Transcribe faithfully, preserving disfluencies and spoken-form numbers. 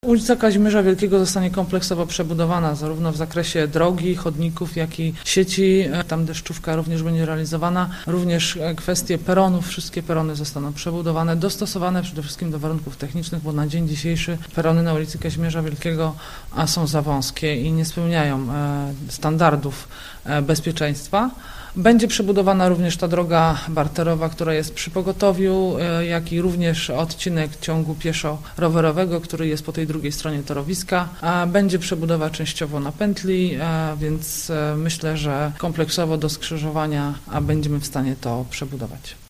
Ulica Kazimierza Wielkiego zostanie kompleksowo przebudowana zarówno w zakresie drogi, chodników, jak i sieci. Tam deszczówka również będzie realizowana. Również kwestie peronów, wszystkie perony zostaną przebudowane, dostosowane przede wszystkim do warunków technicznych, bo na dzień dzisiejszy perony na ulicy Kazimierza Wielkiego są za wąskie i nie spełniają standardów bezpieczeństwa. Będzie przebudowana również ta droga barterowa, która jest przy pogotowiu, jak i również odcinek ciągu pieszo-rowerowego, który jest po tej drugiej stronie torowiska. Będzie przebudowa częściowo na pętli, więc myślę, że kompleksowo do skrzyżowania będziemy w stanie to przebudować.